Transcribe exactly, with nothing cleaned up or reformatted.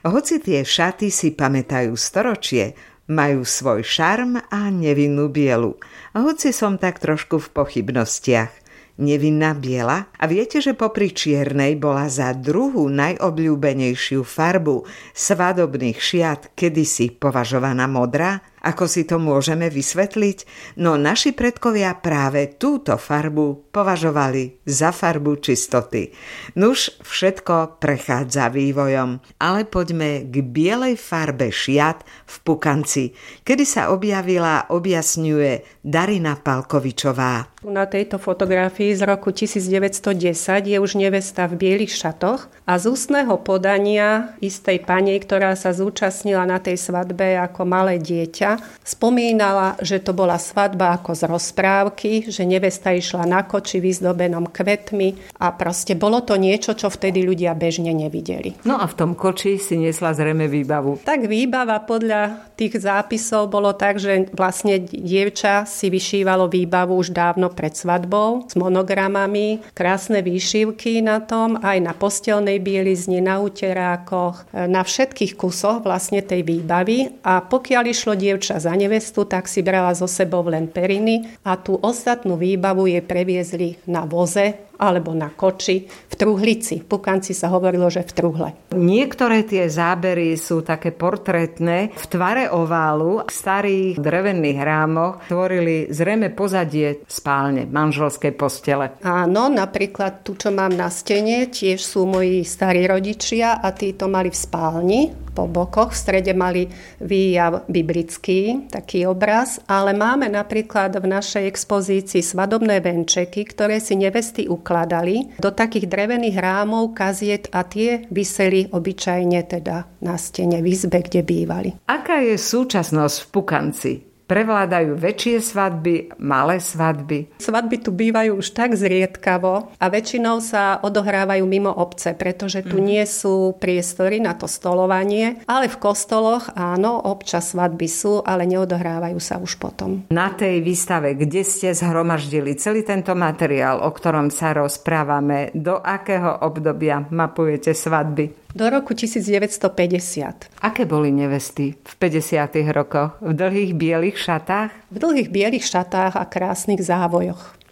Hoci tie šaty si pamätajú storočie, majú svoj šarm a nevinnú bielu. A hoci som tak trošku v pochybnostiach, nevinná biela? A viete, že popri čiernej bola za druhú najobľúbenejšiu farbu svadobných šiat kedysi považovaná modrá? Ako si to môžeme vysvetliť? No naši predkovia práve túto farbu považovali za farbu čistoty. Nuž všetko prechádza vývojom, ale poďme k bielej farbe šiat v pukanci, kedy sa objavila, objasňuje Darina Palkovičová. Na tejto fotografii z roku devätnásťstodesať je už nevesta v bielých šatoch a z ústneho podania istej pani, ktorá sa zúčastnila na tej svadbe ako malé dieťa, spomínala, že to bola svadba ako z rozprávky, že nevesta išla na koči vyzdobenom kvetmi a proste bolo to niečo, čo vtedy ľudia bežne nevideli. No a v tom koči si nesla zrejme výbavu. Tak výbava podľa tých zápisov bolo tak, že vlastne dievča si vyšívalo výbavu už dávno pred svadbou s monogramami, krásne výšivky na tom, aj na postelnej bielizni, na uterákoch, na všetkých kusoch vlastne tej výbavy a pokiaľ išlo dievča za nevestu, tak si brala so sebou len periny a tú ostatnú výbavu jej previezli na voze alebo na koči v truhlici. V pukanci sa hovorilo, že v truhle. Niektoré tie zábery sú také portrétne v tvare oválu. V starých drevených rámoch tvorili zrejme pozadie spálne, manželskej postele. Áno, napríklad tu, čo mám na stene, tiež sú moji starí rodičia a tí to mali v spálni. Po bokoch, v strede mali výjav biblický, taký obraz, ale máme napríklad v našej expozícii svadobné venčeky, ktoré si nevesty ukladali do takých drevených rámov, kaziet a tie viseli obyčajne teda na stene v izbe, kde bývali. Aká je súčasnosť v pukanci? Prevládajú väčšie svadby, malé svadby? Svadby tu bývajú už tak zriedkavo a väčšinou sa odohrávajú mimo obce, pretože tu mm. nie sú priestory na to stolovanie, ale v kostoloch áno, občas svadby sú, ale neodohrávajú sa už potom. Na tej výstave, kde ste zhromaždili celý tento materiál, o ktorom sa rozprávame, do akého obdobia mapujete svadby? Do roku devätnásťstopäťdesiat. Aké boli nevesty v päťdesiatych rokoch? V dlhých bielých šatách? V dlhých bielých šatách a krásnych závojoch.